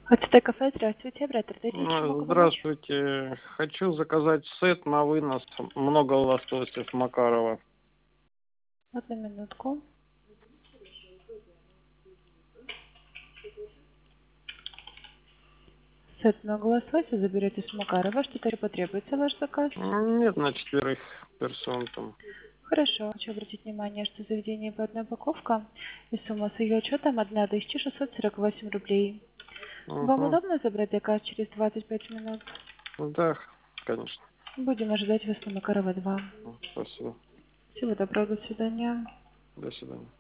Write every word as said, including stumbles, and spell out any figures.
АЦТ кафе, здравствуйте, оператор, дайте М, чему помочь? Здравствуйте. Хочу заказать сет на вынос. Много лососев Макарова. Одну минутку. Сет много лосося заберете с Макарова. Что-то потребуется ваш заказ? М, Нет, на четверых персон там. Хорошо. Хочу обратить внимание, что заведение по одной упаковка и сумма с ее учетом тысяча шестьсот сорок восемь рублей. Вам Угу. удобно забрать заказ через двадцать пять минут? Да, конечно. Будем ожидать вас на Макарова два. Спасибо. Всего доброго, до свидания. До свидания.